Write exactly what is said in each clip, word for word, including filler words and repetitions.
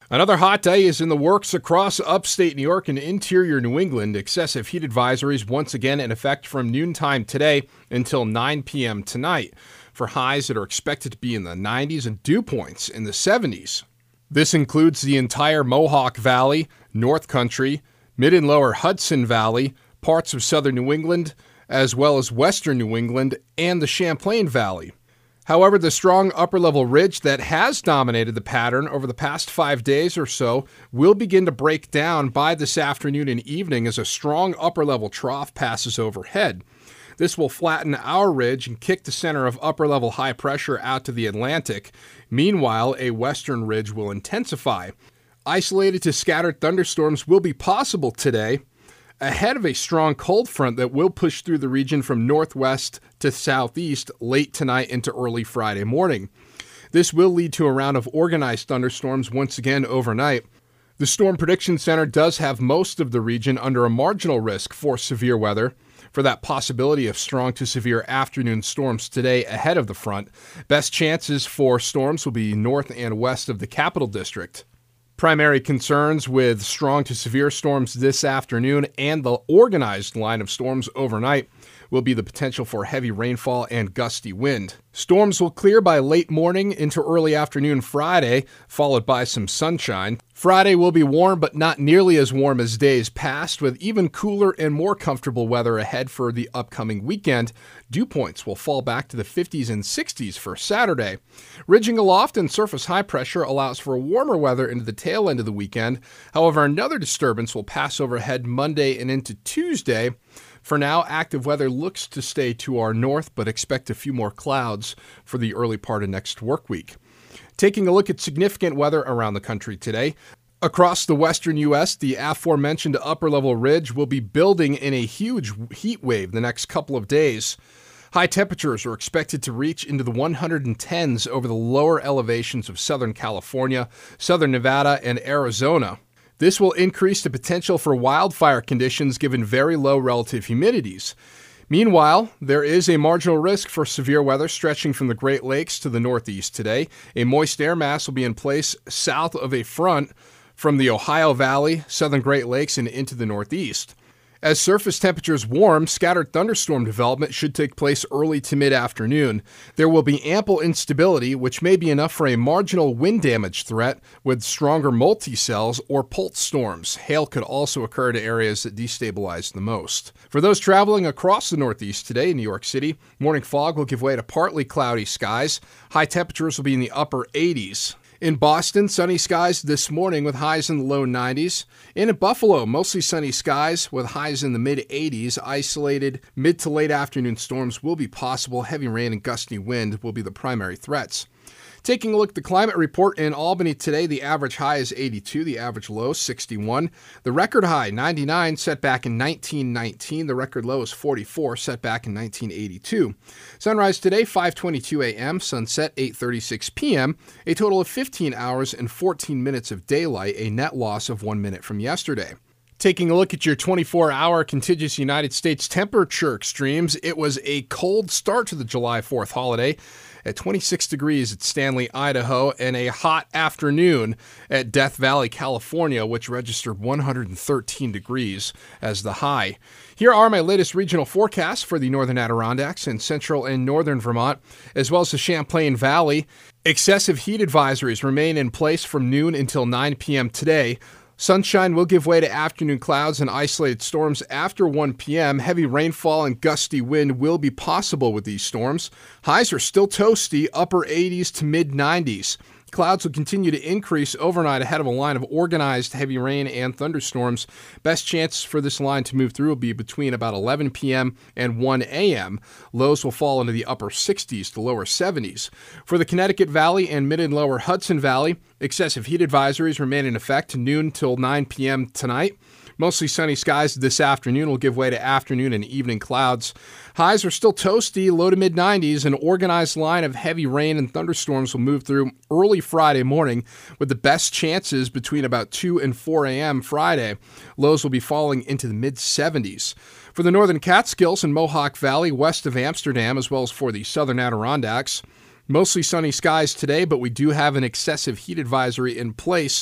Another hot day is in the works across upstate New York and interior New England. Excessive heat advisories once again in effect from noontime today until nine p.m. tonight for highs that are expected to be in the nineties and dew points in the seventies. This includes the entire Mohawk Valley, North Country, Mid and Lower Hudson Valley, parts of southern New England, as well as western New England and the Champlain Valley. However, the strong upper-level ridge that has dominated the pattern over the past five days or so will begin to break down by this afternoon and evening as a strong upper-level trough passes overhead. This will flatten our ridge and kick the center of upper-level high pressure out to the Atlantic. Meanwhile, a western ridge will intensify. Isolated to scattered thunderstorms will be possible today, ahead of a strong cold front that will push through the region from northwest to southeast late tonight into early Friday morning. This will lead to a round of organized thunderstorms once again overnight. The Storm Prediction Center does have most of the region under a marginal risk for severe weather, for that possibility of strong to severe afternoon storms today ahead of the front. Best chances for storms will be north and west of the Capital District. Primary concerns with strong to severe storms this afternoon and the organized line of storms overnight will be the potential for heavy rainfall and gusty wind. Storms will clear by late morning into early afternoon Friday, followed by some sunshine. Friday will be warm, but not nearly as warm as days past, with even cooler and more comfortable weather ahead for the upcoming weekend. Dew points will fall back to the fifties and sixties for Saturday. Ridging aloft and surface high pressure allows for warmer weather into the tail end of the weekend. However, another disturbance will pass overhead Monday and into Tuesday. For now, active weather looks to stay to our north, but expect a few more clouds for the early part of next work week. Taking a look at significant weather around the country today. Across the western U S, the aforementioned upper-level ridge will be building in a huge heat wave the next couple of days. High temperatures are expected to reach into the one hundred tens over the lower elevations of Southern California, Southern Nevada, and Arizona. This will increase the potential for wildfire conditions given very low relative humidities. Meanwhile, there is a marginal risk for severe weather stretching from the Great Lakes to the northeast today. A moist air mass will be in place south of a front from the Ohio Valley, southern Great Lakes, and into the northeast. As surface temperatures warm, scattered thunderstorm development should take place early to mid-afternoon. There will be ample instability, which may be enough for a marginal wind damage threat with stronger multi-cells or pulse storms. Hail could also occur to areas that destabilize the most. For those traveling across the northeast today in New York City, morning fog will give way to partly cloudy skies. High temperatures will be in the upper eighties. In Boston, sunny skies this morning with highs in the low nineties. And in Buffalo, mostly sunny skies with highs in the mid-eighties. Isolated mid to late afternoon storms will be possible. Heavy rain and gusty wind will be the primary threats. Taking a look at the climate report in Albany today, the average high is eighty-two, the average low sixty-one. The record high, ninety-nine, set back in nineteen nineteen. The record low is forty-four, set back in nineteen eighty-two. Sunrise today, five twenty-two a.m., sunset eight thirty-six p.m., a total of fifteen hours and fourteen minutes of daylight, a net loss of one minute from yesterday. Taking a look at your twenty-four hour contiguous United States temperature extremes, it was a cold start to the July fourth holiday at twenty-six degrees at Stanley, Idaho, and a hot afternoon at Death Valley, California, which registered one hundred thirteen degrees as the high. Here are my latest regional forecasts for the northern Adirondacks and central and northern Vermont, as well as the Champlain Valley. Excessive heat advisories remain in place from noon until nine p.m. today. Sunshine will give way to afternoon clouds and isolated storms after one p.m. Heavy rainfall and gusty wind will be possible with these storms. Highs are still toasty, upper eighties to mid nineties. Clouds will continue to increase overnight ahead of a line of organized heavy rain and thunderstorms. Best chance for this line to move through will be between about eleven p.m. and one a.m. Lows will fall into the upper sixties to lower seventies. For the Connecticut Valley and mid and lower Hudson Valley, excessive heat advisories remain in effect noon till nine p.m. tonight. Mostly sunny skies this afternoon will give way to afternoon and evening clouds. Highs are still toasty, low to mid nineties. An organized line of heavy rain and thunderstorms will move through early Friday morning, with the best chances between about two and four a.m. Friday. Lows will be falling into the mid seventies. For the northern Catskills and Mohawk Valley west of Amsterdam, as well as for the southern Adirondacks, mostly sunny skies today, but we do have an excessive heat advisory in place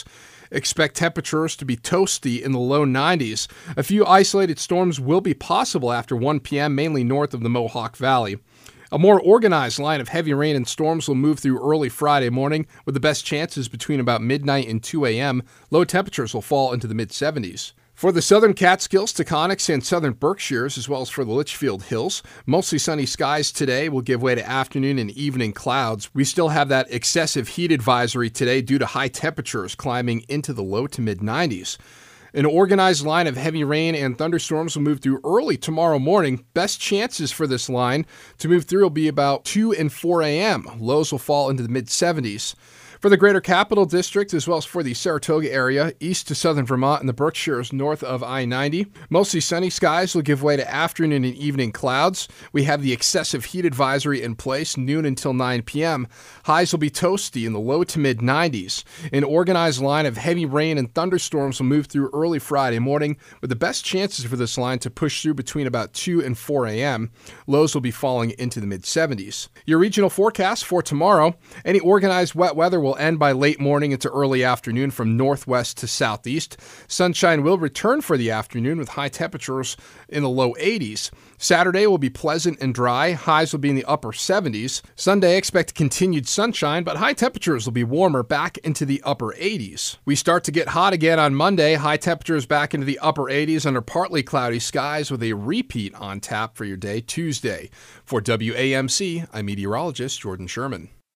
Expect temperatures to be toasty in the low nineties. A few isolated storms will be possible after one p.m., mainly north of the Mohawk Valley. A more organized line of heavy rain and storms will move through early Friday morning, with the best chances between about midnight and two a.m. Low temperatures will fall into the mid-seventies. For the southern Catskills, Taconics, and southern Berkshires, as well as for the Litchfield Hills, mostly sunny skies today will give way to afternoon and evening clouds. We still have that excessive heat advisory today due to high temperatures climbing into the low to mid-nineties. An organized line of heavy rain and thunderstorms will move through early tomorrow morning. Best chances for this line to move through will be about two and four a.m. Lows will fall into the mid-seventies. For the Greater Capital District, as well as for the Saratoga area, east to southern Vermont and the Berkshires north of I ninety, mostly sunny skies will give way to afternoon and evening clouds. We have the excessive heat advisory in place, noon until nine p.m. Highs will be toasty in the low to mid-nineties. An organized line of heavy rain and thunderstorms will move through early Friday morning, with the best chances for this line to push through between about two and four a.m. Lows will be falling into the mid-seventies. Your regional forecast for tomorrow: any organized wet weather will end by late morning into early afternoon from northwest to southeast. Sunshine will return for the afternoon with high temperatures in the low eighties. Saturday will be pleasant and dry. Highs will be in the upper seventies. Sunday, expect continued sunshine, but high temperatures will be warmer back into the upper eighties. We start to get hot again on Monday. High temperatures back into the upper eighties under partly cloudy skies with a repeat on tap for your day Tuesday. For W A M C, I'm meteorologist Jordan Sherman.